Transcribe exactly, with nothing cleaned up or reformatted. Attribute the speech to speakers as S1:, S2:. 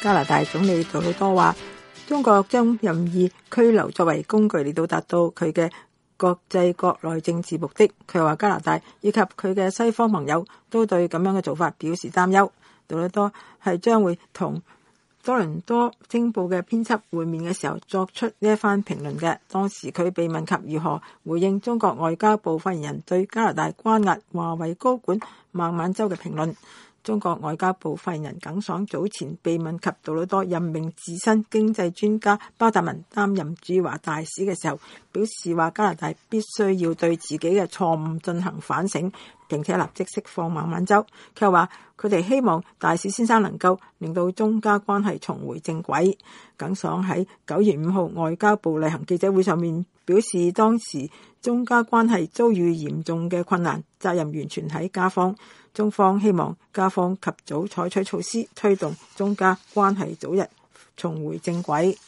S1: 加拿大總理杜魯多話，中國將任意拘留作為工具嚟到達到佢嘅國際國內政治目的。佢又話加拿大以及佢嘅西方盟友都對咁樣嘅做法表示擔憂。杜魯多係將會同多倫多星報嘅編輯會面嘅時候作出呢一番評論嘅。當時佢被問及如何回應中國外交部發言人對加拿大關押華為高管孟晚舟嘅評論。中國外交部發言人耿爽早前被問及杜魯多任命自身經濟專家包達文擔任駐華大使嘅時候，表示話加拿大必須要對自己嘅錯誤進行反省，並且立即釋放孟晚舟。佢又話佢哋希望大使先生能夠令到中加關係重回正軌。耿爽喺九月五號外交部例行記者會上面表示，當時中加關係遭遇嚴重嘅困難，責任完全喺加方。中方希望加方及早採取措施，推動中加關係早日重回正軌。